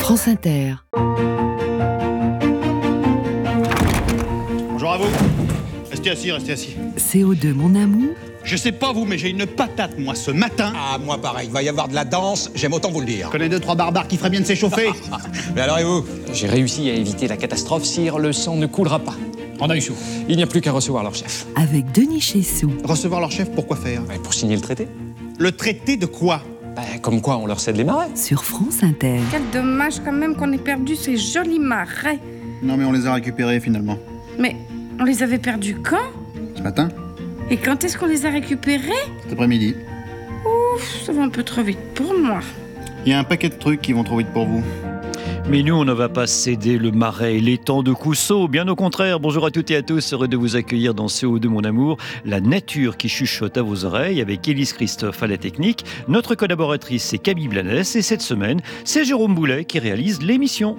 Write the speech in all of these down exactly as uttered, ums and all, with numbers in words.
France Inter. Bonjour à vous. Restez assis, restez assis. C O deux, mon amour. Je sais pas vous, mais j'ai une patate, moi, ce matin. Ah, moi pareil, il va y avoir de la danse, j'aime autant vous le dire. Je connais deux, trois barbares qui feraient bien de s'échauffer. Mais alors et vous? J'ai réussi à éviter la catastrophe, sire, le sang ne coulera pas. On a eu chaud. Il n'y a plus qu'à recevoir leur chef. Avec Denis Chessou. Recevoir leur chef, pourquoi faire? Ouais, pour signer le traité. Le traité de quoi? Bah, comme quoi on leur cède les marais. Sur France Inter. Quel dommage quand même qu'on ait perdu ces jolis marais. Non, mais on les a récupérés, finalement. Mais on les avait perdus quand? Ce matin? Et quand est-ce qu'on les a récupérés? Cet après-midi. Ouf, ça va un peu trop vite pour moi. Il y a un paquet de trucs qui vont trop vite pour vous. Mais nous, on ne va pas céder le marais et l'étang de Cousseau. Bien au contraire. Bonjour à toutes et à tous. Heureux de vous accueillir dans C O deux, mon amour. La nature qui chuchote à vos oreilles avec Élise Christophe à la technique. Notre collaboratrice, c'est Camille Blanès. Et cette semaine, c'est Jérôme Boulet qui réalise l'émission.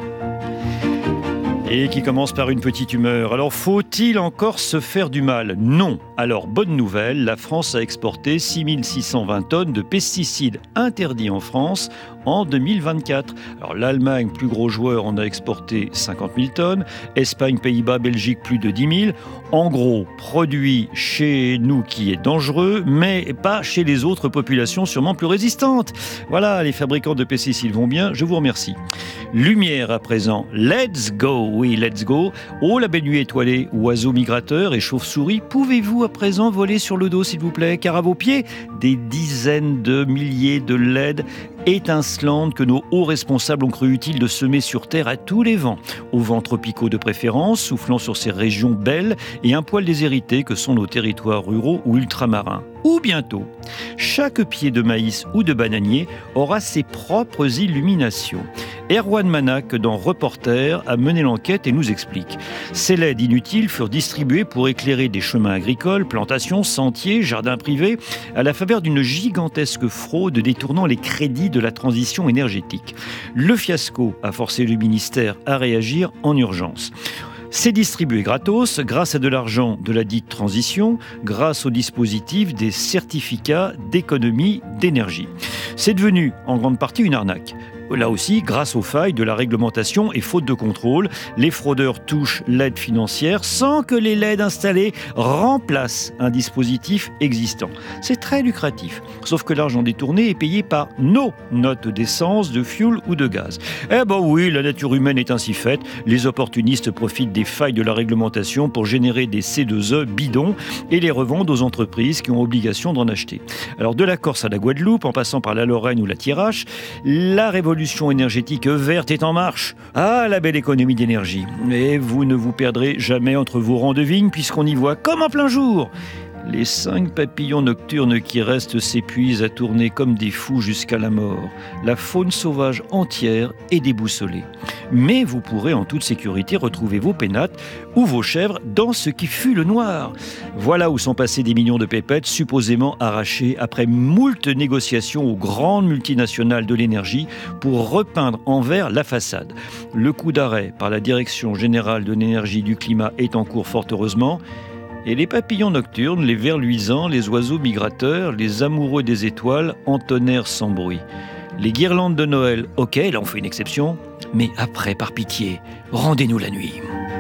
Et qui commence par une petite humeur. Alors, faut-il encore se faire du mal? Non. Alors, bonne nouvelle, la France a exporté six mille six cent vingt tonnes de pesticides interdits en France en deux mille vingt-quatre. Alors, l'Allemagne, plus gros joueur, en a exporté cinquante mille tonnes. Espagne, Pays-Bas, Belgique, plus de dix mille. En gros, produit chez nous qui est dangereux, mais pas chez les autres populations sûrement plus résistantes. Voilà, les fabricants de pesticides vont bien, je vous remercie. Lumière à présent, let's go, oui, let's go. Oh, la belle nuit étoilée, oiseaux migrateurs et chauves-souris, pouvez-vous à présent voler sur le dos, s'il vous plaît, car à vos pieds, des dizaines de milliers de L E D étincelantes que nos hauts responsables ont cru utile de semer sur Terre à tous les vents, aux vents tropicaux de préférence, soufflant sur ces régions belles et un poil déshérités que sont nos territoires ruraux ou ultramarins. Ou bientôt, chaque pied de maïs ou de bananier aura ses propres illuminations. Erwan Manac, dans Reporter, a mené l'enquête et nous explique. Ces L E D inutiles furent distribués pour éclairer des chemins agricoles, plantations, sentiers, jardins privés, à la faveur d'une gigantesque fraude détournant les crédits de la transition énergétique. Le fiasco a forcé le ministère à réagir en urgence. C'est distribué gratos grâce à de l'argent de la dite transition, grâce au dispositif des certificats d'économie d'énergie. C'est devenu en grande partie une arnaque. Là aussi, grâce aux failles de la réglementation et faute de contrôle, les fraudeurs touchent l'aide financière sans que les L E D installés remplacent un dispositif existant. C'est très lucratif, sauf que l'argent détourné est payé par nos notes d'essence, de fuel ou de gaz. Eh ben oui, la nature humaine est ainsi faite. Les opportunistes profitent des failles de la réglementation pour générer des C deux E bidons et les revendent aux entreprises qui ont obligation d'en acheter. Alors de la Corse à la Guadeloupe, en passant par la Lorraine ou la Thiérache, la révolution énergétique verte est en marche. Ah, la belle économie d'énergie. Et vous ne vous perdrez jamais entre vos rangs de vignes puisqu'on y voit comme en plein jour. Les cinq papillons nocturnes qui restent s'épuisent à tourner comme des fous jusqu'à la mort. La faune sauvage entière est déboussolée. Mais vous pourrez en toute sécurité retrouver vos pénates ou vos chèvres dans ce qui fut le noir. Voilà où sont passés des millions de pépettes supposément arrachés après moult négociations aux grandes multinationales de l'énergie pour repeindre en vert la façade. Le coup d'arrêt par la Direction générale de l'énergie du climat est en cours fort heureusement. Et les papillons nocturnes, les vers luisants, les oiseaux migrateurs, les amoureux des étoiles entonnèrent sans bruit. Les guirlandes de Noël, ok, là on fait une exception, mais après, par pitié, rendez-nous la nuit.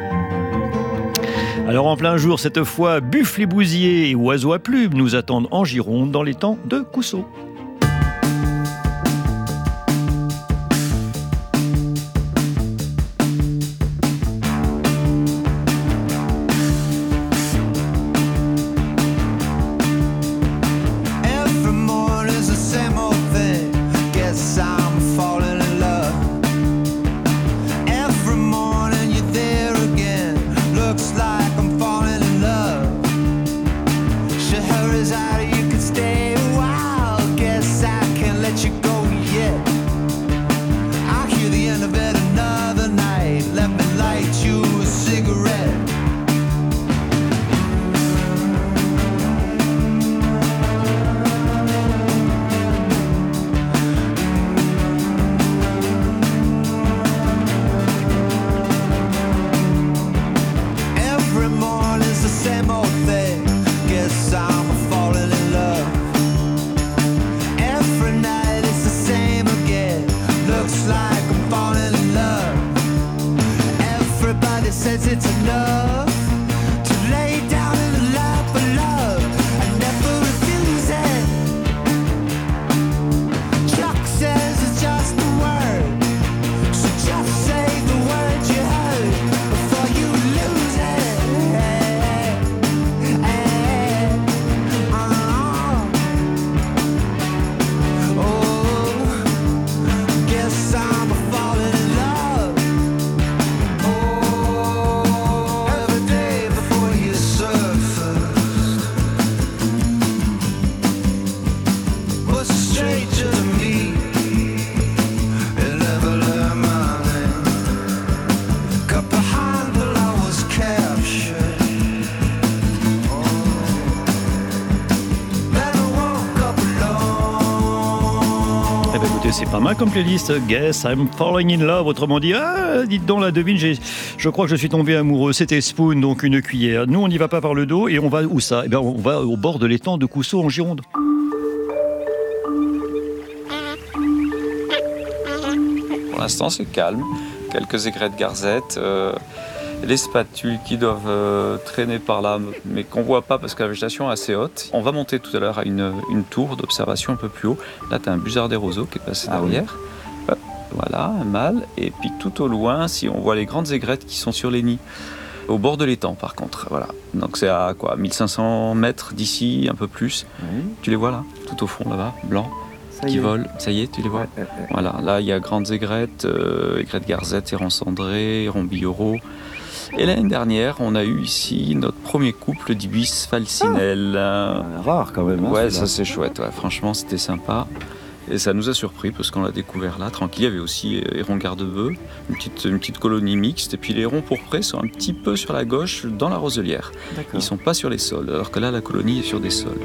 Alors en plein jour, cette fois, buffles et bousiers et oiseaux à plumes nous attendent en Gironde dans les temps de Cousseau. Out, you could stay a while. says it's enough to lay down in the lap of love. I never refuse it. Chuck says it's just a word, so just say the word you heard before you lose it. Oh, guess I'm falling in love. Oh, every day before you surface was a stranger to me. It never learned my name. Got behind while I was captured. Oh, then I woke up alone. Eh ben écoutez, c'est pas mal comme playlist. Guess I'm falling in love. Autrement dit, ah, dites donc la devine, j'ai, je crois que je suis tombé amoureux. C'était Spoon, donc une cuillère. Nous, on n'y va pas par le dos et on va où ça? Eh bien, on va au bord de l'étang de Coussot en Gironde. Pour l'instant, c'est calme. Quelques aigrettes garzettes, euh, les spatules qui doivent euh, traîner par là, mais qu'on ne voit pas parce que la végétation est assez haute. On va monter tout à l'heure à une, une tour d'observation un peu plus haut. Là, tu as un busard des roseaux qui est passé Ah derrière. Hop, voilà, un mâle. Et puis tout au loin, si on voit les grandes aigrettes qui sont sur les nids. Au bord de l'étang, par contre. Voilà. Donc c'est à quoi, mille cinq cents mètres d'ici, un peu plus. Oui. Tu les vois là, tout au fond là-bas, blancs. Ça y Qui est. volent, ça y est, tu les vois. Ouais, ouais, ouais. Voilà, là il y a grandes aigrettes, euh, aigrettes garzettes, hérons cendrés, hérons billoraux. Et l'année dernière, on a eu ici notre premier couple d'ibis falcinelles. Ah, rare quand même. Hein, ouais, celui-là. ça c'est chouette, ouais. Franchement c'était sympa. Et ça nous a surpris parce qu'on l'a découvert là, tranquille. Il y avait aussi euh, hérons garde-bœuf, une petite, une petite colonie mixte. Et puis les hérons pourprés sont un petit peu sur la gauche dans la roselière. D'accord. Ils ne sont pas sur les sols, alors que là la colonie est sur des sols.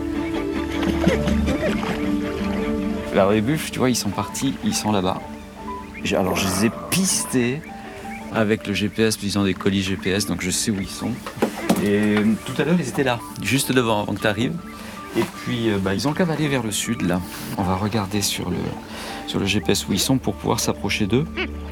Alors les buffles, tu vois, ils sont partis, ils sont là-bas. J'ai- Alors je les ai pistés avec le G P S, puis ils ont des colis G P S, donc je sais où ils sont. Et tout à l'heure, ils étaient là, juste devant, avant que tu arrives. Et puis euh, bah, ils ont cavalé vers le sud, là. On va regarder sur le, sur le G P S où ils sont pour pouvoir s'approcher d'eux.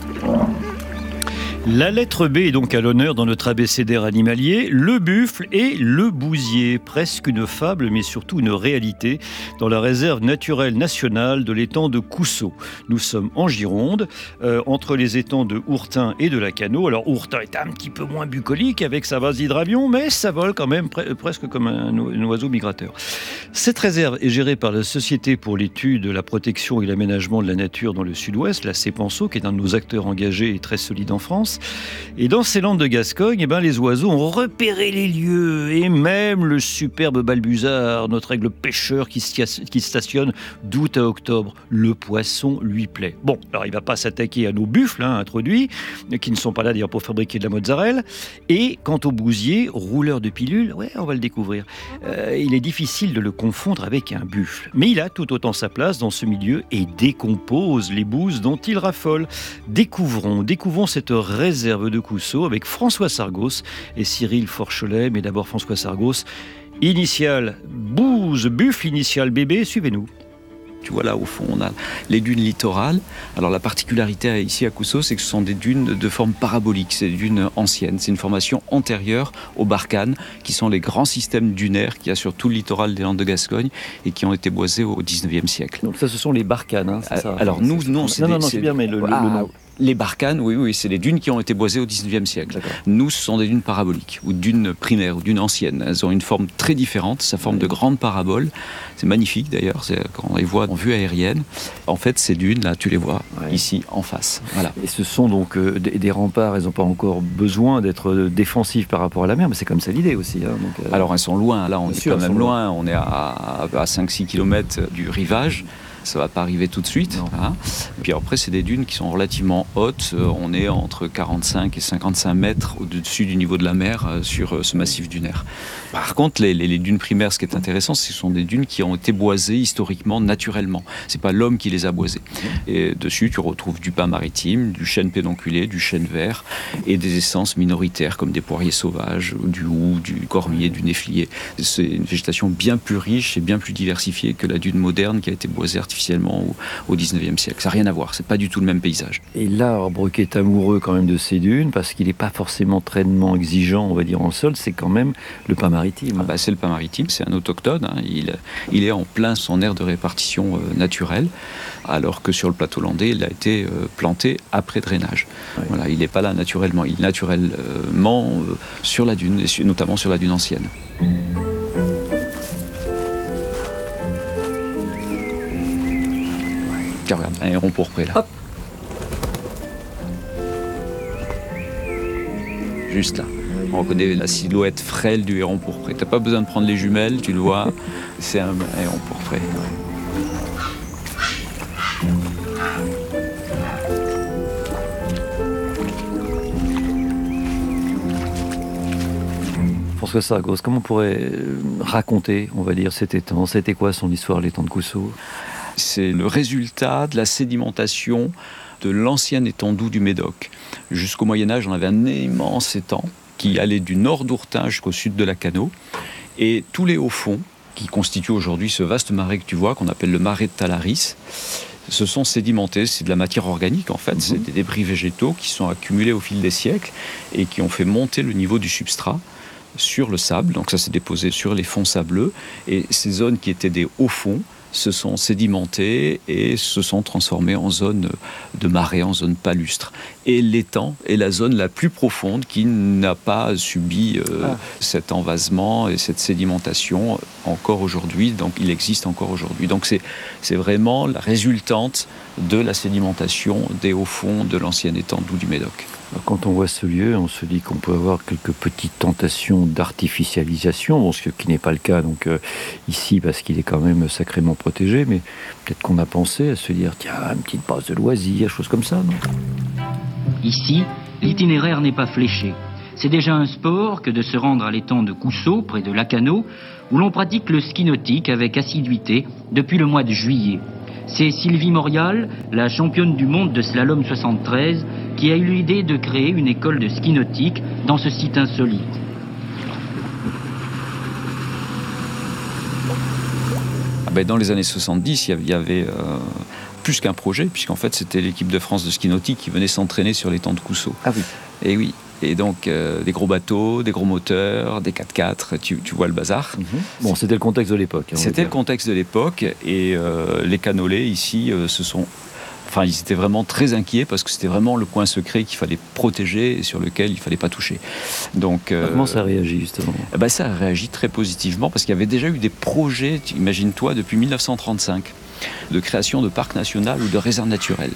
La lettre B est donc à l'honneur dans notre abécédaire animalier, le buffle et le bousier. Presque une fable, mais surtout une réalité dans la réserve naturelle nationale de l'étang de Coussot. Nous sommes en Gironde, euh, entre les étangs de Hourtin et de Lacanau. Alors Hourtin est un petit peu moins bucolique avec sa vase d'hydravion, mais ça vole quand même pre- presque comme un, o- un oiseau migrateur. Cette réserve est gérée par la Société pour l'étude, la protection et l'aménagement de la nature dans le sud-ouest, la CEPANSO, qui est un de nos acteurs engagés et très solide en France. Et dans ces landes de Gascogne, eh ben, les oiseaux ont repéré les lieux, et même le superbe balbuzard, notre aigle pêcheur qui, stia- qui stationne d'août à octobre. Le poisson lui plaît. Bon, alors il ne va pas s'attaquer à nos buffles hein, introduits, qui ne sont pas là d'ailleurs pour fabriquer de la mozzarella. Et quant au bousier, rouleur de pilules, ouais, on va le découvrir. Euh, il est difficile de le confondre avec un buffle. Mais il a tout autant sa place dans ce milieu et décompose les bouses dont il raffole. Découvrons, découvrons cette réserve de Coussot avec François Sargos et Cyril Forchelet. Mais d'abord François Sargos, initial bouse, buffle, initial bébé, suivez-nous. Tu vois là au fond on a les dunes littorales. Alors la particularité ici à Coussot, c'est que ce sont des dunes de forme parabolique, c'est des dunes anciennes, c'est une formation antérieure aux Barkhanes, qui sont les grands systèmes dunaires qu'il y a sur tout le littoral des Landes de Gascogne et qui ont été boisés au dix-neuvième siècle. Donc ça ce sont les Barkhanes, hein, c'est ça. Alors nous, non, c'est non, des- non, non, c'est- c'est bien, mais le, le- Ah, le nom. Les Barkhanes, oui, oui, c'est les dunes qui ont été boisées au dix-neuvième siècle. D'accord. Nous, ce sont des dunes paraboliques, ou dunes primaires, ou dunes anciennes. Elles ont une forme très différente, ça forme de grandes paraboles. C'est magnifique d'ailleurs, c'est, quand on les voit en vue aérienne. En fait, ces dunes, là, tu les vois Ouais. ici, en face. Voilà. Et ce sont donc euh, des, des remparts, elles n'ont pas encore besoin d'être défensives par rapport à la mer, mais c'est comme ça l'idée aussi. Hein, donc, euh, Alors, elles sont loin, là, on Bien est sûr, quand elles même sont loin. On est à, à cinq six kilomètres du rivage. Ça va pas arriver tout de suite. Non. Hein. Puis après, c'est des dunes qui sont relativement hautes. Euh, On est entre quarante-cinq et cinquante-cinq mètres au-dessus du niveau de la mer euh, sur euh, ce massif dunaire. Par contre, les, les- les dunes primaires, ce qui est intéressant, ce sont des dunes qui ont été boisées historiquement, naturellement. C'est pas l'homme qui les a boisées. Et dessus, tu retrouves du pin maritime, du chêne pédonculé, du chêne vert et des essences minoritaires comme des poiriers sauvages, du houx, du cormier, du néflier. C'est une végétation bien plus riche et bien plus diversifiée que la dune moderne qui a été boisée artificiellement artificiellement au, au dix-neuvième siècle. Ça n'a rien à voir, c'est pas du tout le même paysage. Et là, Arbrecht est amoureux quand même de ces dunes, parce qu'il n'est pas forcément traitement exigeant, on va dire, en sol, c'est quand même le pin maritime. Ah bah, c'est le pin maritime, c'est un autochtone, hein. il, il est en plein son aire de répartition euh, naturelle, alors que sur le plateau landais, il a été euh, planté après drainage. Ouais. Voilà, il n'est pas là naturellement, il est naturellement euh, sur la dune, et notamment sur la dune ancienne. Tiens, regarde, un héron pourpré là. Hop. Juste là. On reconnaît la silhouette frêle du héron pourpré. T'as pas besoin de prendre les jumelles, tu le vois. C'est un héron pourpré. François Sargos, comment on pourrait raconter, on va dire, cet étang? C'était quoi son histoire, l'étang de Coussot? C'est le résultat de la sédimentation de l'ancien étang doux du Médoc. Jusqu'au Moyen-Âge, on avait un immense étang qui allait du nord d'Ourtin jusqu'au sud de la Cano. Et tous les hauts-fonds, qui constituent aujourd'hui ce vaste marais que tu vois, qu'on appelle le marais de Talaris, se sont sédimentés. C'est de la matière organique, en fait. Mmh. C'est des débris végétaux qui sont accumulés au fil des siècles et qui ont fait monter le niveau du substrat sur le sable. Donc ça s'est déposé sur les fonds sableux. Et ces zones qui étaient des hauts-fonds se sont sédimentées et se sont transformées en zone de marais, en zone palustre. Et l'étang est la zone la plus profonde qui n'a pas subi euh, ah. cet envasement et cette sédimentation encore aujourd'hui. Donc il existe encore aujourd'hui. Donc c'est, c'est vraiment la résultante de la sédimentation des hauts fonds de l'ancien étang doux du Médoc. Quand on voit ce lieu, on se dit qu'on peut avoir quelques petites tentations d'artificialisation, bon, ce qui n'est pas le cas donc, euh, ici, parce qu'il est quand même sacrément protégé, mais peut-être qu'on a pensé à se dire, tiens, une petite base de loisirs, chose comme ça, non? Ici, l'itinéraire n'est pas fléché. C'est déjà un sport que de se rendre à l'étang de Coussot, près de Lacano, où l'on pratique le ski nautique avec assiduité depuis le mois de juillet. C'est Sylvie Morial, la championne du monde de slalom soixante-treize, qui a eu l'idée de créer une école de ski nautique dans ce site insolite. Ah ben dans les années soixante-dix, il y avait euh, plus qu'un projet, puisqu'en fait c'était l'équipe de France de ski nautique qui venait s'entraîner sur l'étang de Coussot. Ah oui. Et oui. Et donc, euh, des gros bateaux, des gros moteurs, des quatre-quatre, tu, tu vois le bazar. Mmh. Bon, c'était le contexte de l'époque. Hein, c'était le contexte de l'époque, et euh, les canolés, ici, euh, se sont... Enfin, ils étaient vraiment très inquiets, parce que c'était vraiment le coin secret qu'il fallait protéger, et sur lequel il ne fallait pas toucher. Donc, euh, comment ça a réagi, justement? eh ben, ça a réagi très positivement, parce qu'il y avait déjà eu des projets, imagine-toi, depuis mille neuf cent trente-cinq, de création de parcs nationaux ou de réserves naturelles.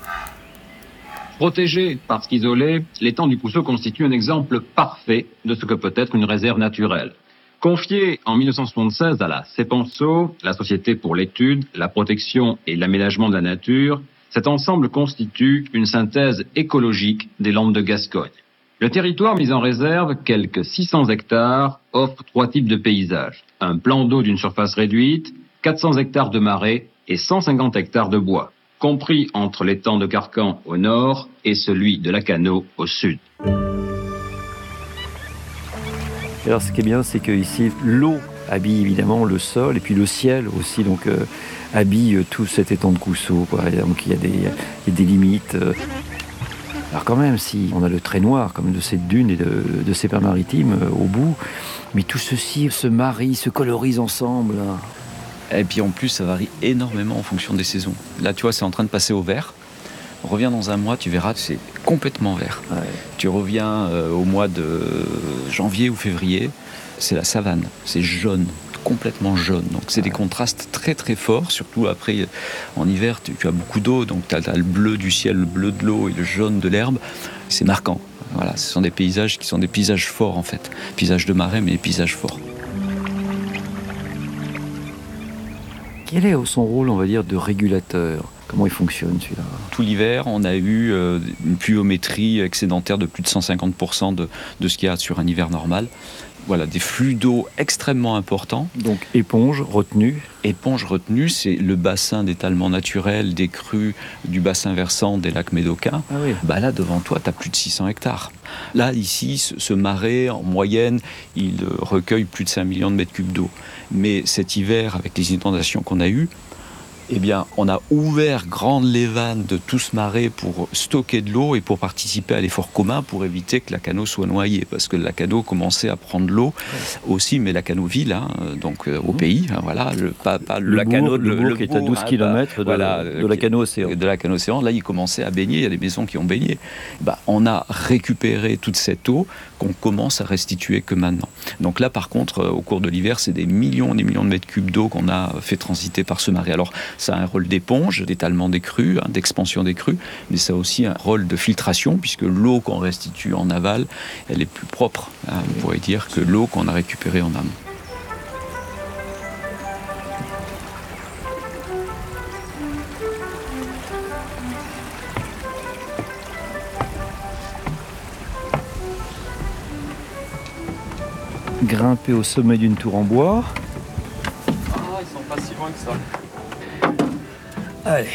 Protégé parce qu'isolé, l'étang du Coussot constitue un exemple parfait de ce que peut être une réserve naturelle. Confié en mille neuf cent soixante-seize à la CEPANSO, la Société pour l'étude, la protection et l'aménagement de la nature, cet ensemble constitue une synthèse écologique des Landes de Gascogne. Le territoire mis en réserve, quelques six cents hectares, offre trois types de paysages. Un plan d'eau d'une surface réduite, quatre cents hectares de marais et cent cinquante hectares de bois, compris entre l'étang de Carcan au nord et celui de Lacano au sud. Alors ce qui est bien, c'est qu'ici, l'eau habille évidemment le sol, et puis le ciel aussi donc, euh, habille tout cet étang de Coussot, quoi. Et donc il y a des, il y a des limites. Euh. Alors quand même, si on a le trait noir comme de cette dune et de, de ces pins maritimes euh, au bout, mais tout ceci se marie, se colorise ensemble. Hein. Et puis en plus, ça varie énormément en fonction des saisons. Là, tu vois, c'est en train de passer au vert. Reviens dans un mois, tu verras, c'est complètement vert. Ouais. Tu reviens euh, au mois de janvier ou février, c'est la savane. C'est jaune, complètement jaune. Donc c'est ouais. des contrastes très très forts, surtout après, en hiver, tu, tu as beaucoup d'eau, donc tu as, as le bleu du ciel, le bleu de l'eau et le jaune de l'herbe. C'est marquant. Voilà, ce sont des paysages qui sont des paysages forts en fait. Paysages de marais, mais des paysages forts. Quel est son rôle, on va dire, de régulateur? Comment il fonctionne, celui-là? Tout l'hiver, on a eu euh, une pluviométrie excédentaire de plus de cent cinquante pour cent de, de ce qu'il y a sur un hiver normal. Voilà, des flux d'eau extrêmement importants. Donc éponge, retenue. Éponge, retenue, c'est le bassin d'étalement naturel des crues du bassin versant des lacs médocains. Ah oui. Bah là, devant toi, tu as plus de six cents hectares. Là, ici, ce, ce marais, en moyenne, il recueille plus de cinq millions de mètres cubes d'eau. Mais cet hiver, avec les inondations qu'on a eues, Eh bien, on a ouvert grandes les vannes de tout ce marais pour stocker de l'eau et pour participer à l'effort commun pour éviter que Lacanau soit noyé. Parce que Lacanau commençait à prendre l'eau aussi, mais Lacanau-ville, hein, donc euh, au mmh. pays, hein, voilà, le, pas, pas le, le Lacanau, bourg, le, le bourg qui est à douze hein, kilomètres de, voilà, de Lacanau-Océan. De Lacanau-Océan, là, il commençait à baigner, il y a des maisons qui ont baigné. Bah, on a récupéré toute cette eau qu'on commence à restituer que maintenant. Donc là, par contre, euh, au cours de l'hiver, c'est des millions et des millions de mètres cubes d'eau qu'on a fait transiter par ce marais. Alors, ça a un rôle d'éponge, d'étalement des crues, hein, d'expansion des crues, mais ça a aussi un rôle de filtration, puisque l'eau qu'on restitue en aval, elle est plus propre, hein, on pourrait dire, que l'eau qu'on a récupérée en amont. Grimper au sommet d'une tour en bois. Ah, ils sont pas si loin que ça. Allez.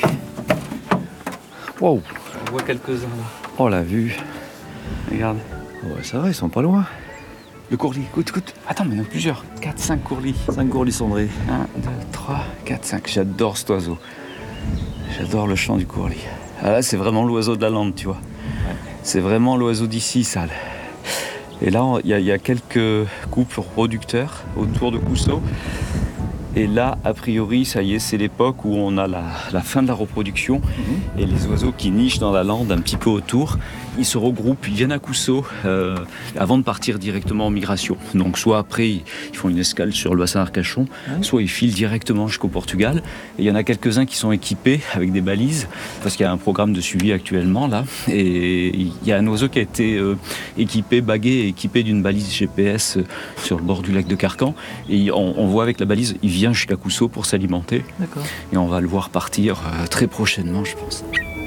Wow. On voit quelques-uns là. Oh la vue. Regarde. Ouais, ça va, ils sont pas loin. Le courlis, écoute, écoute. Attends, mais il y en a plusieurs. quatre, cinq courlis. cinq courlis cendrés. un, deux, trois, quatre, cinq. J'adore cet oiseau. J'adore le chant du courlis. Ah là, c'est vraiment l'oiseau de la lande, tu vois. Ouais. C'est vraiment l'oiseau d'ici, ça. Et là, il y, y a quelques couples reproducteurs autour de Cousteau. Et là, a priori, ça y est, c'est l'époque où on a la, la fin de la reproduction. Mmh. Et les oiseaux qui nichent dans la lande un petit peu autour, ils se regroupent, ils viennent à Cousteau euh, avant de partir directement en migration. Donc soit après, ils font une escale sur le bassin d'Arcachon, mmh. soit ils filent directement jusqu'au Portugal. Et il y en a quelques-uns qui sont équipés avec des balises, parce qu'il y a un programme de suivi actuellement là. Et il y a un oiseau qui a été euh, équipé, bagué et équipé d'une balise G P S euh, sur le bord du lac de Carcan. Et on, on voit avec la balise, il vient jusqu'à Cousteau pour s'alimenter. D'accord. Et on va le voir partir euh, très prochainement, je pense.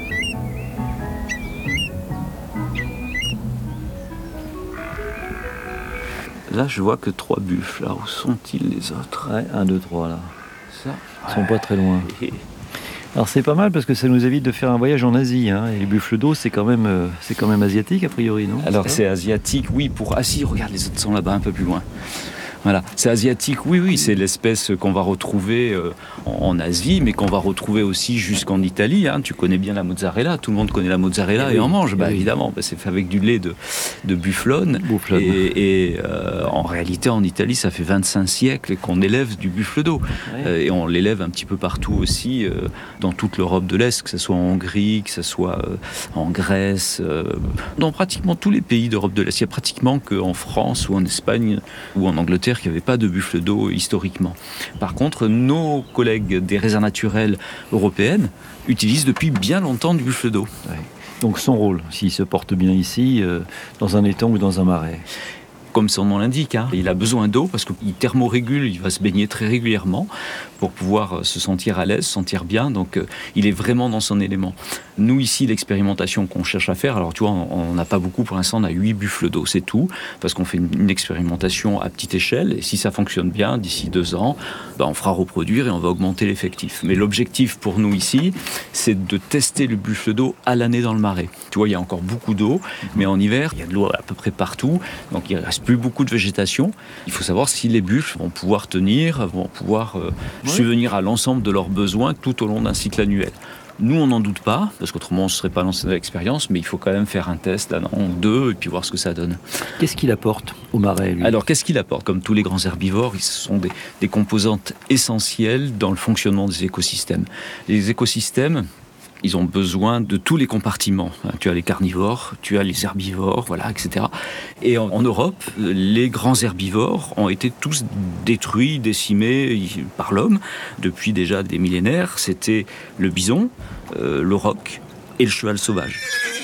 Là, je vois que trois buffles. Là, où sont-ils les autres? Ouais, un, deux, trois, là. Ça, ils ouais. sont pas très loin. Alors c'est pas mal parce que ça nous évite de faire un voyage en Asie. Hein. Et les buffles d'eau, c'est quand même, euh, c'est quand même asiatique a priori, non? Alors c'est asiatique, oui. Pour ah si, regarde, les autres sont là-bas, un peu plus loin. Voilà, c'est asiatique, oui, oui, c'est l'espèce qu'on va retrouver euh, en Asie, mais qu'on va retrouver aussi jusqu'en Italie. Hein. Tu connais bien la mozzarella, tout le monde connaît la mozzarella et, et oui, en mange, bah, oui. évidemment. Bah, c'est fait avec du lait de, de bufflone. bufflone. Et, et euh, en réalité, en Italie, ça fait vingt-cinq siècles qu'on élève du buffle d'eau. Oui. Euh, et on l'élève un petit peu partout aussi, euh, dans toute l'Europe de l'Est, que ce soit en Hongrie, que ce soit euh, en Grèce, euh, dans pratiquement tous les pays d'Europe de l'Est. Il y a pratiquement qu'en France ou en Espagne ou en Angleterre qu'il n'y avait pas de buffle d'eau historiquement. Par contre, nos collègues des réserves naturelles européennes utilisent depuis bien longtemps du buffle d'eau. Ouais. Donc son rôle, s'il se porte bien ici, euh, dans un étang ou dans un marais. Comme son nom l'indique, hein. Il a besoin d'eau parce qu'il thermorégule, il va se baigner très régulièrement pour pouvoir se sentir à l'aise, se sentir bien. Donc euh, il est vraiment dans son élément. Nous ici, l'expérimentation qu'on cherche à faire, alors tu vois, on n'a pas beaucoup pour l'instant, on a huit buffles d'eau, c'est tout, parce qu'on fait une, une expérimentation à petite échelle. Et si ça fonctionne bien, d'ici deux ans, ben, on fera reproduire et on va augmenter l'effectif. Mais l'objectif pour nous ici, c'est de tester le buffle d'eau à l'année dans le marais. Tu vois, il y a encore beaucoup d'eau, mais en hiver, il y a de l'eau à peu près partout, donc il reste plus beaucoup de végétation. Il faut savoir si les buffles vont pouvoir tenir, vont pouvoir euh, oui. subvenir à l'ensemble de leurs besoins tout au long d'un cycle annuel. Nous, on n'en doute pas, parce qu'autrement, on ne serait pas lancé dans l'expérience, mais il faut quand même faire un test, un an, deux, et puis voir ce que ça donne. Qu'est-ce qu'il apporte au marais, lui ? Alors, qu'est-ce qu'il apporte ? Comme tous les grands herbivores, ils sont des, des composantes essentielles dans le fonctionnement des écosystèmes. Les écosystèmes, ils ont besoin de tous les compartiments. Tu as les carnivores, tu as les herbivores, voilà, et cetera. Et en, en Europe, les grands herbivores ont été tous détruits, décimés par l'homme depuis déjà des millénaires. C'était le bison, euh, le roc et le cheval sauvage.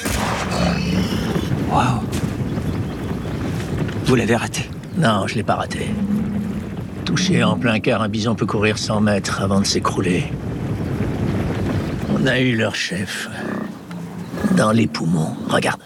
Waouh! Vous l'avez raté? Non, je l'ai pas raté. Touché en plein cœur, un bison peut courir cent mètres avant de s'écrouler. On a eu leur chef dans les poumons. Regarde.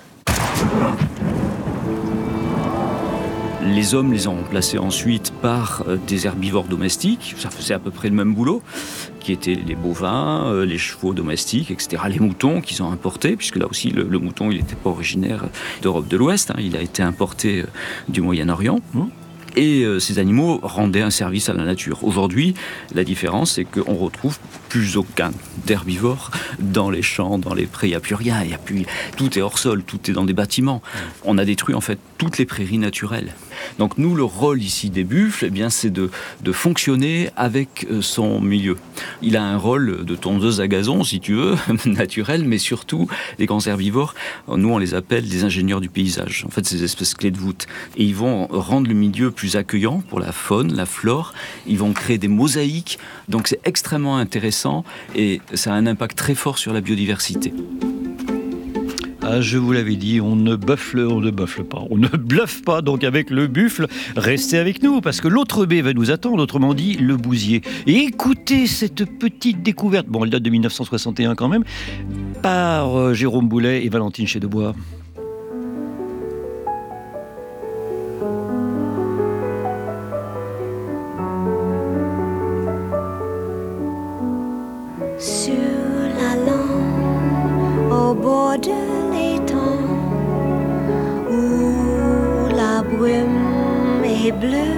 Les hommes les ont remplacés ensuite par des herbivores domestiques. Ça faisait à peu près le même boulot, qui étaient les bovins, les chevaux domestiques, et cetera. Les moutons qu'ils ont importés, puisque là aussi le, le mouton il n'était pas originaire d'Europe de l'Ouest, hein, il a été importé du Moyen-Orient. Mmh. Et euh, ces animaux rendaient un service à la nature. Aujourd'hui, la différence, c'est qu'on retrouve plus aucun d'herbivores dans les champs, dans les prés. Il n'y a plus rien. Il y a plus... Tout est hors sol, tout est dans des bâtiments. On a détruit en fait toutes les prairies naturelles. Donc nous, le rôle ici des buffles, eh bien, c'est de, de fonctionner avec son milieu. Il a un rôle de tondeuse à gazon, si tu veux, naturel, mais surtout, les grands herbivores, nous on les appelle des ingénieurs du paysage. En fait, c'est des espèces clés de voûte. Et ils vont rendre le milieu plus accueillant pour la faune, la flore. Ils vont créer des mosaïques. Donc c'est extrêmement intéressant et ça a un impact très fort sur la biodiversité. Ah, je vous l'avais dit, on ne buffle, on ne buffle pas, on ne bluffe pas donc avec le buffle. Restez avec nous parce que l'autre baie va nous attendre, autrement dit le bousier. Et écoutez cette petite découverte, bon elle date de mille neuf cent soixante et un quand même, par euh, Jérôme Boulet et Valentine Chédebois. Sur la lande, au bord de l'étang, où la brume est bleue,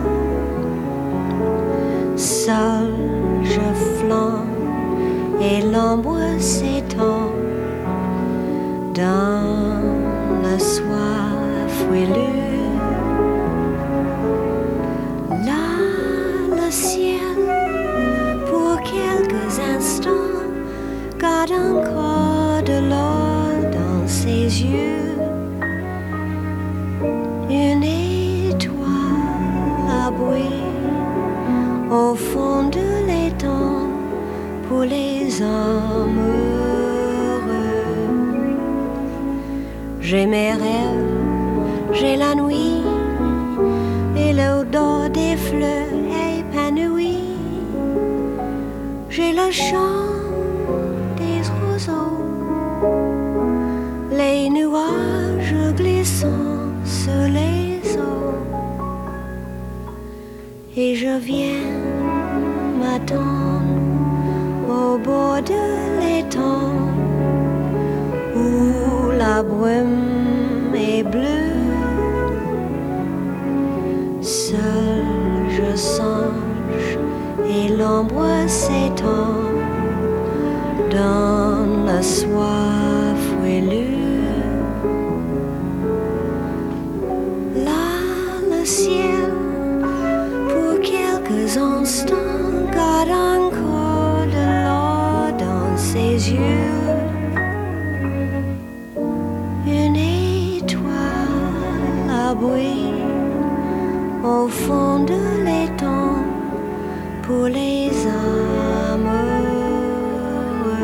seul je flambe et l'ombre s'étend dans le soir frileux. Là, le ciel, pour quelques instants, garde encore de l'or dans ses yeux. Une étoile a brillé au fond de l'étang pour les hommes heureux. J'ai mes rêves, j'ai la nuit et l'odeur des fleurs épanouies. J'ai le chant des oiseaux, les nuages glissant sur les eaux, et je viens m'attendre au bord de l'étang où la brume est bleue. Seul je songe et l'ombre s'étend dans le soir frileux. Là, le ciel, pour quelques instants, garde encore de l'or dans ses yeux. Une étoile a brillé au fond de l'étang pour les âmes heureux.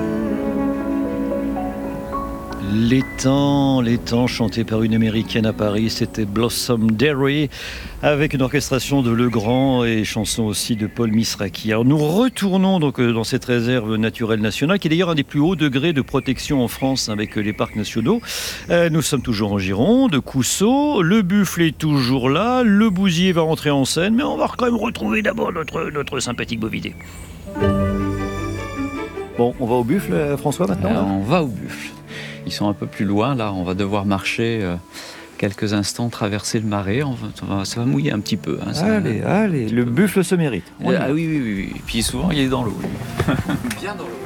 L'étang, l'étang chanté par une américaine à Paris, c'était Blossom Derry avec une orchestration de Legrand et chanson aussi de Paul Misraki. Alors nous retournons donc dans cette réserve naturelle nationale qui est d'ailleurs un des plus hauts degrés de protection en France avec les parcs nationaux. Euh, nous sommes toujours en Gironde, Coussot, le buffle est toujours là, le bousier va rentrer en scène, mais on va quand même retrouver d'abord notre, notre sympathique bovidé. Bon, on va au buffle, François, maintenant Alors, on va au buffle. Ils sont un peu plus loin, là, on va devoir marcher euh, quelques instants, traverser le marais, on va, ça, va, ça va mouiller un petit peu. Hein, ça, allez, allez, le buffle se mérite. Euh, ah oui, oui, oui, oui. Puis souvent, il est dans l'eau. Bien dans l'eau.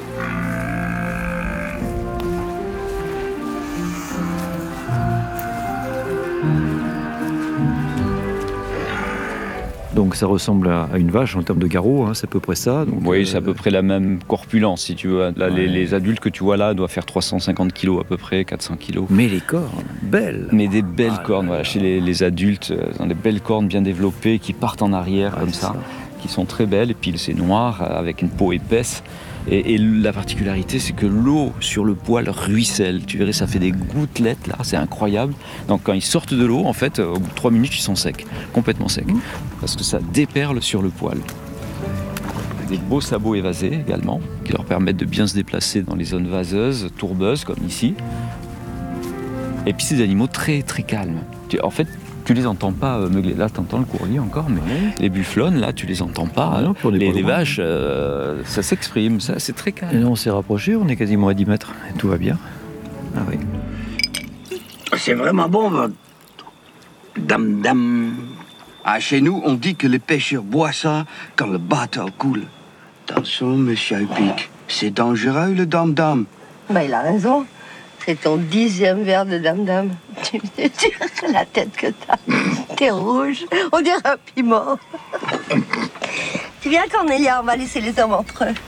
Donc ça ressemble à une vache en termes de garrot, hein, c'est à peu près ça. Donc, oui, euh... c'est à peu près la même corpulence, si tu veux. Là, ouais. les, les adultes que tu vois là doivent faire trois cent cinquante kilos à peu près, quatre cents kilos. Mais les cornes, belles. Mais des belles ah, cornes, là, voilà. là. Chez les, les adultes, ils ont des belles cornes bien développées qui partent en arrière ah, comme ça, ça, qui sont très belles. Et puis c'est noir avec une peau épaisse. Et, et la particularité, c'est que l'eau sur le poil ruisselle. Tu verrais, ça fait des gouttelettes là, c'est incroyable. Donc quand ils sortent de l'eau, en fait, au bout de trois minutes, ils sont secs, complètement secs, mmh. parce que ça déperle sur le poil. Des beaux sabots évasés également, qui leur permettent de bien se déplacer dans les zones vaseuses, tourbeuses, comme ici. Et puis ces animaux très très calmes. En fait, tu les entends pas euh, meugler. Là, tu entends le courrier encore, mais ouais. les bufflonnes, là, tu les entends pas. Ah non, les, les vaches, euh, ça s'exprime, ça, c'est très calme. Et là, on s'est rapproché, on est quasiment à dix mètres. Et tout va bien. Ah oui. C'est vraiment bon, votre dame dame. Ah, chez nous, on dit que les pêcheurs boivent ça quand le bateau coule. Attention, monsieur Pic, c'est dangereux le dam-dam. Bah, il a raison. C'est ton dixième verre de dam-dam. Tu me dis la tête que t'as. T'es rouge. On dirait un piment. Tu viens, Cornelia, on va laisser les hommes entre eux.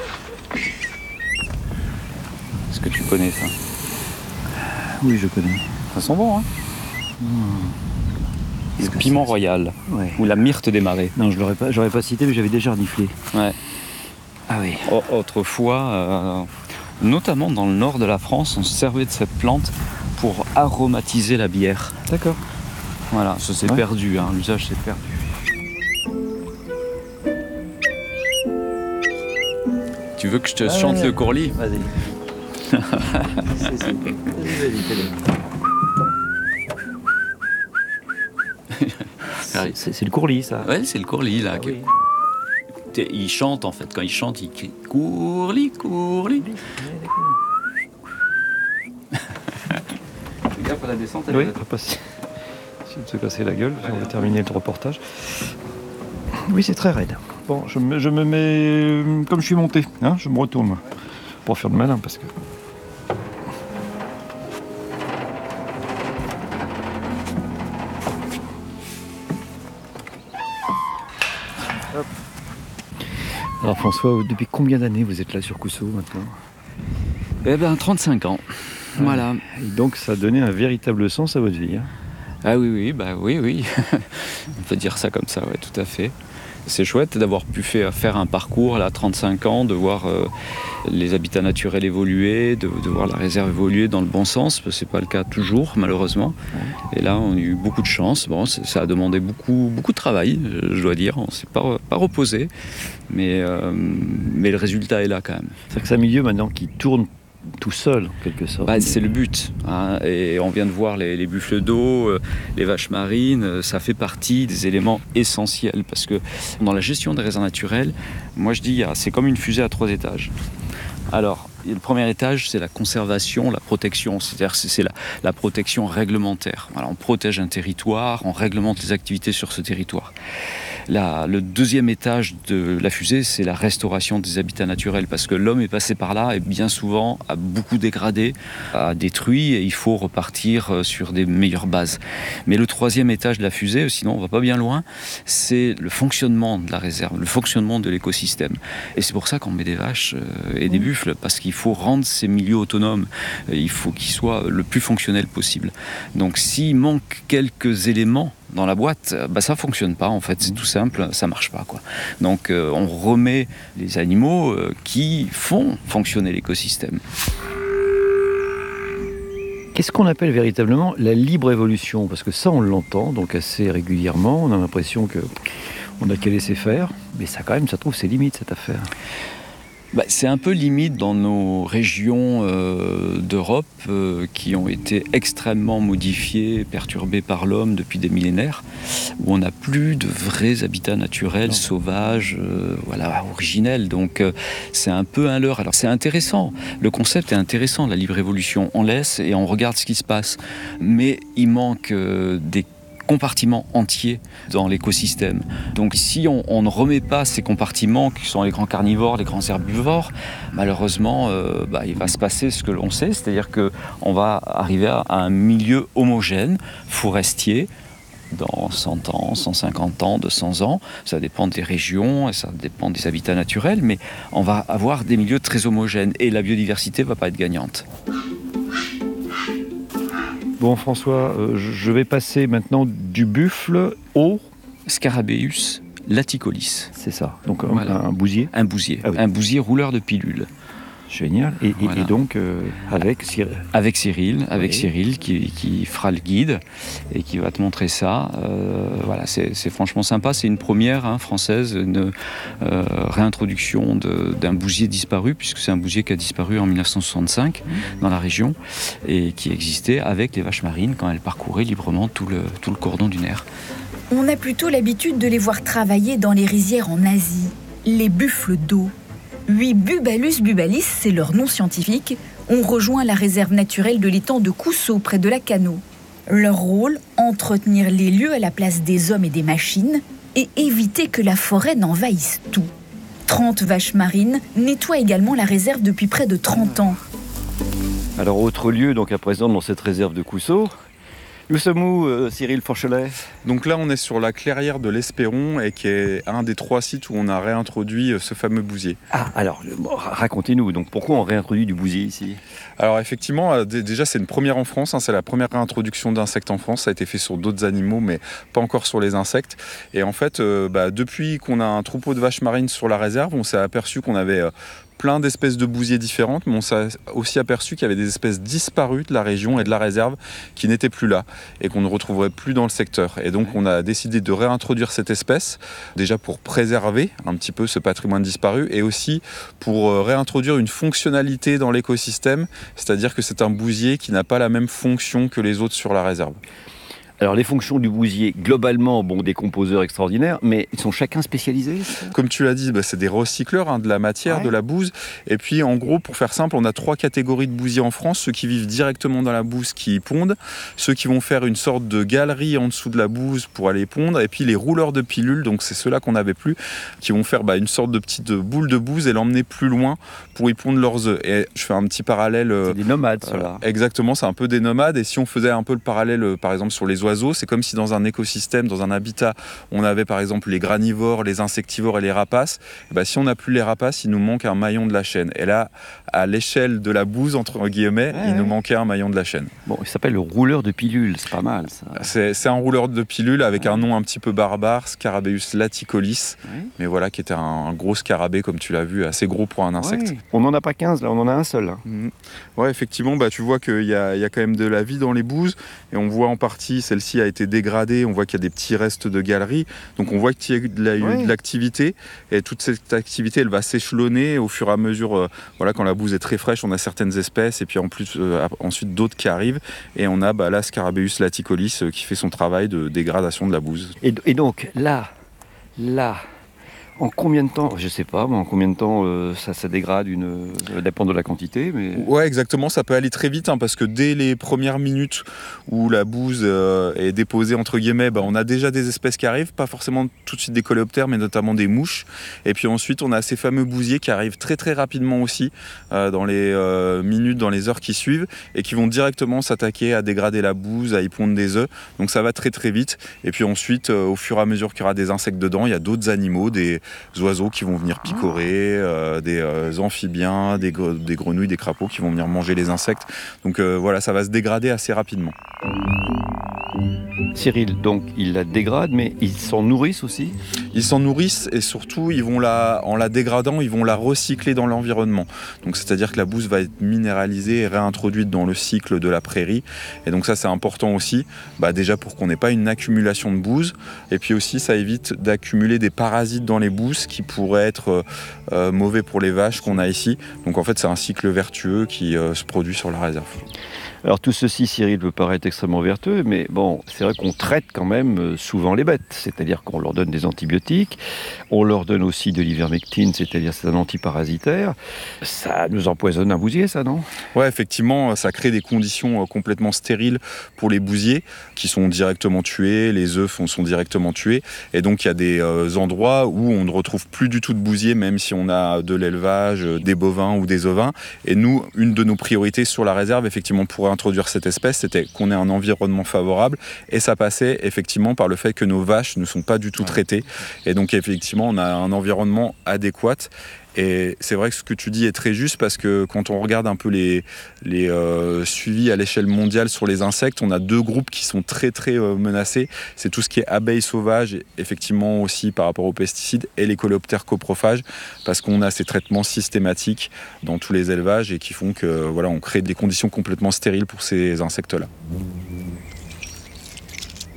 Est-ce que tu connais ça? Oui, je connais. Ça sent bon, hein? mmh. Le piment royal, ouais. Ou la myrte des marais. Non, je l'aurais pas, j'aurais pas cité, mais j'avais déjà reniflé. Ouais. Ah oui. O- autrefois, euh, notamment dans le nord de la France, on se servait de cette plante pour aromatiser la bière. D'accord. Voilà, ça s'est ouais. perdu, hein, l'usage s'est perdu. Tu veux que je te ah, chante ouais. le courlis? Vas-y. c'est, c'est. C'est, c'est, c'est le courlis, ça. Ouais, c'est le courlis, là. Ah, oui. Il chante, en fait. Quand il chante, il crie « Courlis, courlis ». Fais gaffe à la descente. Oui, faut pas essayer de se casser la gueule. On va terminer le reportage. Oui, c'est très raide. Bon, je me, je me mets comme je suis monté. Hein, je me retourne, moi. Pour faire de malin, parce que... Hop. Alors François, depuis combien d'années vous êtes là sur Cousteau maintenant? Eh bien, trente-cinq ans. Ouais. Voilà. Et donc ça a donné un véritable sens à votre vie. Hein? Ah oui, oui, bah oui, oui. On peut dire ça comme ça, ouais, tout à fait. C'est chouette d'avoir pu faire, faire un parcours là, à trente-cinq ans, de voir euh, les habitats naturels évoluer, de, de voir la réserve évoluer dans le bon sens, parce que c'est pas le cas toujours, malheureusement. Ouais. Et là, on a eu beaucoup de chance. Bon, ça a demandé beaucoup, beaucoup de travail, je dois dire. On ne s'est pas, pas reposé, mais, euh, mais le résultat est là quand même. C'est-à-dire que c'est un milieu maintenant qui tourne tout seul, en quelque sorte. Bah, c'est le but. Hein. Et on vient de voir les, les buffles d'eau, euh, les vaches marines, euh, ça fait partie des éléments essentiels. Parce que dans la gestion des réserves naturelles, moi je dis, c'est comme une fusée à trois étages. Alors, le premier étage, c'est la conservation, la protection. C'est-à-dire c'est, c'est la, la protection réglementaire. Voilà, on protège un territoire, on réglemente les activités sur ce territoire. La, le deuxième étage de la fusée, c'est la restauration des habitats naturels, parce que l'homme est passé par là et bien souvent a beaucoup dégradé, a détruit, et il faut repartir sur des meilleures bases. Mais le troisième étage de la fusée, sinon on va pas bien loin, c'est le fonctionnement de la réserve, le fonctionnement de l'écosystème. Et c'est pour ça qu'on met des vaches et des buffles, parce qu'il faut rendre ces milieux autonomes, il faut qu'ils soient le plus fonctionnels possible. Donc s'il manque quelques éléments dans la boîte, bah ça fonctionne pas en fait, c'est tout simple, ça marche pas quoi. Donc euh, on remet les animaux euh, qui font fonctionner l'écosystème. Qu'est-ce qu'on appelle véritablement la libre évolution? Parce que ça on l'entend donc assez régulièrement, on a l'impression que on a qu'à laisser faire, mais ça quand même, ça trouve ses limites cette affaire. Bah, c'est un peu limite dans nos régions euh, d'Europe euh, qui ont été extrêmement modifiées, perturbées par l'homme depuis des millénaires, où on n'a plus de vrais habitats naturels, non. sauvages, euh, voilà, originels. Donc euh, c'est un peu un leurre. Alors c'est intéressant, le concept est intéressant, la libre évolution. On laisse et on regarde ce qui se passe. Mais il manque euh, des compartiments entiers dans l'écosystème. Donc si on, on ne remet pas ces compartiments qui sont les grands carnivores, les grands herbivores, malheureusement euh, bah, il va se passer ce que l'on sait, c'est-à-dire qu'on va arriver à, à un milieu homogène, forestier, dans cent ans, cent cinquante ans, deux cents ans, ça dépend des régions et ça dépend des habitats naturels, mais on va avoir des milieux très homogènes et la biodiversité ne va pas être gagnante. Bon François, euh, je vais passer maintenant du buffle au Scarabeus laticolis. C'est ça, donc voilà. un, un bousier. Un bousier, ah oui. un bousier rouleur de pilules. Génial. Et, voilà. et, et donc euh, avec Cyril. Avec Cyril, avec oui. Cyril qui, qui fera le guide et qui va te montrer ça. Euh, voilà, c'est, c'est franchement sympa. C'est une première hein, française, une euh, réintroduction de, d'un bousier disparu, puisque c'est un bousier qui a disparu en dix-neuf cent soixante-cinq mmh. dans la région et qui existait avec les vaches marines quand elles parcouraient librement tout le, tout le cordon dunaire. On a plutôt l'habitude de les voir travailler dans les rizières en Asie, les buffles d'eau. Huibubalus bubalis, c'est leur nom scientifique, ont rejoint la réserve naturelle de l'étang de Cousteau, près de Lacanau. Leur rôle, entretenir les lieux à la place des hommes et des machines et éviter que la forêt n'envahisse tout. trente vaches marines nettoient également la réserve depuis près de trente ans. Alors, autre lieu donc à présent dans cette réserve de Coussot. Nous sommes où, euh, Cyril Forchelet ? Donc là, on est sur la clairière de l'Espéron et qui est un des trois sites où on a réintroduit ce fameux bousier. Ah, alors, bon, racontez-nous, donc pourquoi on réintroduit du bousier ici ? Alors effectivement, d- déjà c'est une première en France, hein, c'est la première réintroduction d'insectes en France, ça a été fait sur d'autres animaux mais pas encore sur les insectes. Et en fait, euh, bah, depuis qu'on a un troupeau de vaches marines sur la réserve, on s'est aperçu qu'on avait... Euh, plein d'espèces de bousiers différentes, mais on s'est aussi aperçu qu'il y avait des espèces disparues de la région et de la réserve qui n'étaient plus là et qu'on ne retrouverait plus dans le secteur. Et donc on a décidé de réintroduire cette espèce, déjà pour préserver un petit peu ce patrimoine disparu et aussi pour réintroduire une fonctionnalité dans l'écosystème, c'est-à-dire que c'est un bousier qui n'a pas la même fonction que les autres sur la réserve. Alors les fonctions du bousier, globalement, bon, des composeurs extraordinaires, mais ils sont chacun spécialisés ? Comme tu l'as dit, bah, c'est des recycleurs hein, de la matière, ouais. de la bouse. Et puis en gros, pour faire simple, on a trois catégories de bousiers en France. Ceux qui vivent directement dans la bouse qui pondent, ceux qui vont faire une sorte de galerie en dessous de la bouse pour aller pondre, et puis les rouleurs de pilules, donc c'est ceux-là qu'on n'avait plus, qui vont faire bah, une sorte de petite boule de bouse et l'emmener plus loin pour y pondre leurs œufs. Et je fais un petit parallèle... C'est des nomades, ceux-là. Euh, exactement, c'est un peu des nomades. Et si on faisait un peu le parallèle, euh, par exemple, sur les oiseaux, c'est comme si dans un écosystème, dans un habitat, on avait par exemple les granivores, les insectivores et les rapaces. Et bah, si on n'a plus les rapaces, il nous manque un maillon de la chaîne. Et là, à l'échelle de la bouse, entre guillemets, ouais, il ouais. nous manquait un maillon de la chaîne. Bon, il s'appelle le rouleur de pilules, c'est pas mal ça. C'est, c'est un rouleur de pilules avec ouais. un nom un petit peu barbare, Scarabeus laticolis, ouais. mais voilà, qui était un, un gros scarabée, comme tu l'as vu, assez gros pour un insecte. Ouais. On n'en a pas quinze, là, on en a un seul. Hein. Mmh. Ouais, effectivement, bah, tu vois qu'il y a, il y a quand même de la vie dans les bouses, et on voit en partie, celle-ci a été dégradée, on voit qu'il y a des petits restes de galeries, donc on voit qu'il y a eu de, la, ouais. de l'activité, et toute cette activité, elle va s'échelonner au fur et à mesure, euh, voilà, quand la bouse est très fraîche, on a certaines espèces, et puis en plus, euh, ensuite d'autres qui arrivent, et on a bah, là Scarabeus laticolis euh, qui fait son travail de dégradation de la bouse. Et, et donc, là, là, en combien de temps, je sais pas, mais en combien de temps euh, ça, ça dégrade, une, ça dépend de la quantité, mais... Ouais, exactement, ça peut aller très vite, hein, parce que dès les premières minutes où la bouse euh, est déposée, entre guillemets, bah, on a déjà des espèces qui arrivent, pas forcément tout de suite des coléoptères, mais notamment des mouches. Et puis ensuite, on a ces fameux bousiers qui arrivent très très rapidement aussi, euh, dans les euh, minutes, dans les heures qui suivent, et qui vont directement s'attaquer à dégrader la bouse, à y pondre des œufs. Donc ça va très très vite. Et puis ensuite, euh, au fur et à mesure qu'il y aura des insectes dedans, il y a d'autres animaux, des oiseaux qui vont venir picorer, euh, des euh, amphibiens, des, gre- des grenouilles, des crapauds qui vont venir manger les insectes. Donc euh, voilà, ça va se dégrader assez rapidement. Cyril, donc ils la dégradent, mais ils s'en nourrissent aussi ? Ils s'en nourrissent et surtout, ils vont la, en la dégradant, ils vont la recycler dans l'environnement. Donc c'est-à-dire que la bouse va être minéralisée et réintroduite dans le cycle de la prairie. Et donc ça, c'est important aussi, bah, déjà pour qu'on n'ait pas une accumulation de bouse. Et puis aussi, ça évite d'accumuler des parasites dans les bouses qui pourraient être euh, mauvais pour les vaches qu'on a ici. Donc en fait, c'est un cycle vertueux qui euh, se produit sur la réserve. Alors tout ceci, Cyril, peut paraître extrêmement vertueux, mais bon, c'est vrai qu'on traite quand même souvent les bêtes, c'est-à-dire qu'on leur donne des antibiotiques, on leur donne aussi de l'ivermectine, c'est-à-dire c'est un antiparasitaire. Ça nous empoisonne un bousier, ça, non ? Ouais, effectivement, ça crée des conditions complètement stériles pour les bousiers qui sont directement tués, les œufs sont directement tués, et donc il y a des euh, endroits où on ne retrouve plus du tout de bousiers, même si on a de l'élevage, des bovins ou des ovins. Et nous, une de nos priorités sur la réserve, effectivement, pour introduire cette espèce, c'était qu'on ait un environnement favorable, et ça passait effectivement par le fait que nos vaches ne sont pas du tout traitées, et donc effectivement on a un environnement adéquat. Et c'est vrai que ce que tu dis est très juste, parce que quand on regarde un peu les, les euh, suivis à l'échelle mondiale sur les insectes, on a deux groupes qui sont très très euh, menacés. C'est tout ce qui est abeilles sauvages, effectivement aussi par rapport aux pesticides, et les coléoptères coprophages, parce qu'on a ces traitements systématiques dans tous les élevages et qui font que voilà, on crée des conditions complètement stériles pour ces insectes-là. À quoi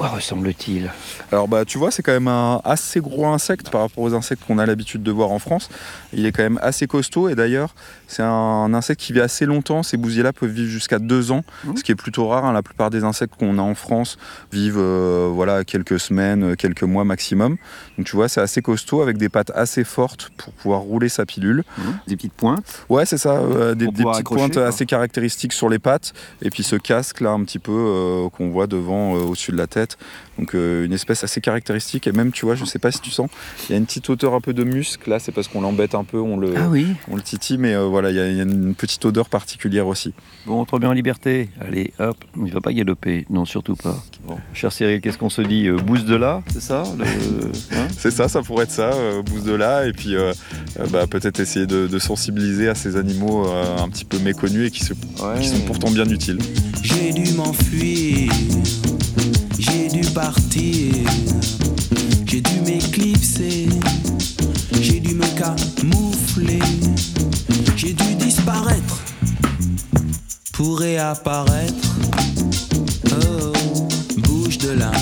quoi ressemble-t-il ? Alors bah tu vois, c'est quand même un assez gros insecte par rapport aux insectes qu'on a l'habitude de voir en France. Il est quand même assez costaud et d'ailleurs c'est un insecte qui vit assez longtemps. Ces bousiers-là peuvent vivre jusqu'à deux ans, mmh. ce qui est plutôt rare. Hein. La plupart des insectes qu'on a en France vivent euh, voilà, quelques semaines, quelques mois maximum. Donc tu vois, c'est assez costaud avec des pattes assez fortes pour pouvoir rouler sa pilule. Mmh. Des petites pointes ? Ouais, c'est ça, euh, des, des petites pointes quoi. assez caractéristiques sur les pattes et puis ce casque là un petit peu euh, qu'on voit devant euh, au-dessus de la tête. Donc euh, une espèce assez caractéristique et même tu vois, je sais pas si tu sens, il y a une petite odeur un peu de muscle là, c'est parce qu'on l'embête un peu, on le, ah oui. on le titille, mais euh, voilà, il y, a, il y a une petite odeur particulière aussi. Bon, on te remet en liberté. Allez, hop, il va pas galoper, non surtout pas. Bon. Cher Cyril, qu'est-ce qu'on se dit ? euh, Bousse de là, c'est ça le... hein C'est ça, ça pourrait être ça, euh, bousse de là, et puis euh, euh, bah, peut-être essayer de, de sensibiliser à ces animaux euh, un petit peu méconnus et qui, se, ouais. qui sont pourtant bien utiles. J'ai dû m'enfuir, j'ai dû partir, j'ai dû m'éclipser, j'ai dû me camoufler, j'ai dû disparaître pour réapparaître. Oh, bouge de là,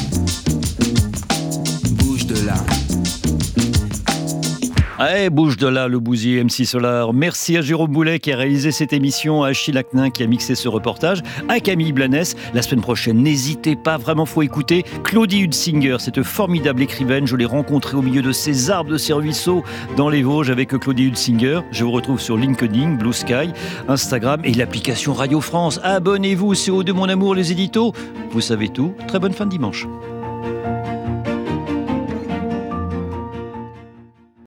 bouge de là. Allez, bouge de là, le bousier M C Solar. Merci à Jérôme Boulet qui a réalisé cette émission, à Achille Acnin qui a mixé ce reportage, à Camille Blanes. La semaine prochaine, n'hésitez pas, vraiment faut écouter Claudie Hulsinger, cette formidable écrivaine. Je l'ai rencontrée au milieu de ces arbres, de ces ruisseaux dans les Vosges avec Claudie Hulsinger. Je vous retrouve sur LinkedIn, Blue Sky, Instagram et l'application Radio France. Abonnez-vous, c'est O deux Mon Amour, les éditos. Vous savez tout. Très bonne fin de dimanche.